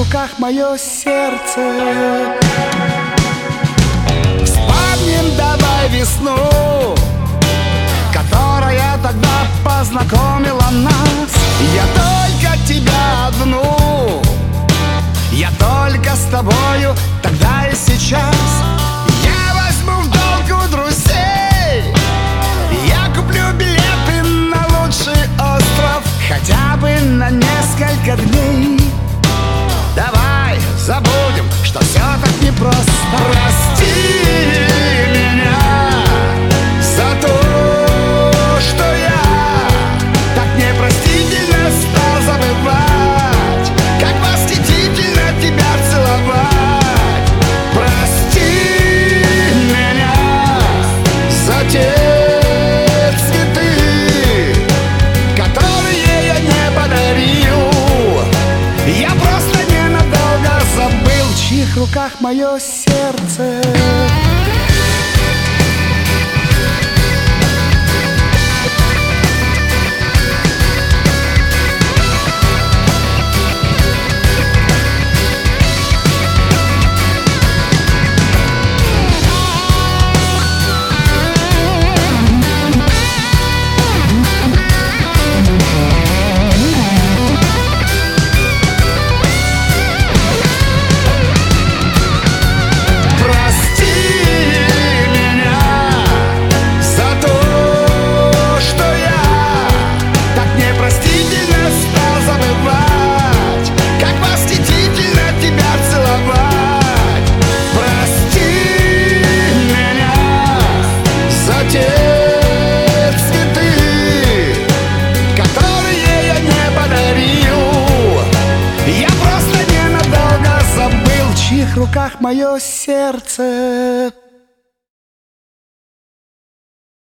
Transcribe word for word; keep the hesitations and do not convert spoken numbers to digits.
руках мое сердце. Вспомним давай весну, которая тогда познакомила нас. Я только тебя одну, я только с тобою, тогда и сейчас. Я возьму в долг у друзей, я куплю билеты на лучший остров, хотя бы на несколько дней. Давай забудем, что все так непросто. Прости меня за то, что я так непростительно стал забывать, как восхитительно тебя целовать. Прости меня за те цветы, которые я не подарил. Я просто ненадолго забыл, в чьих руках мое сердце. В чьих руках мое сердце.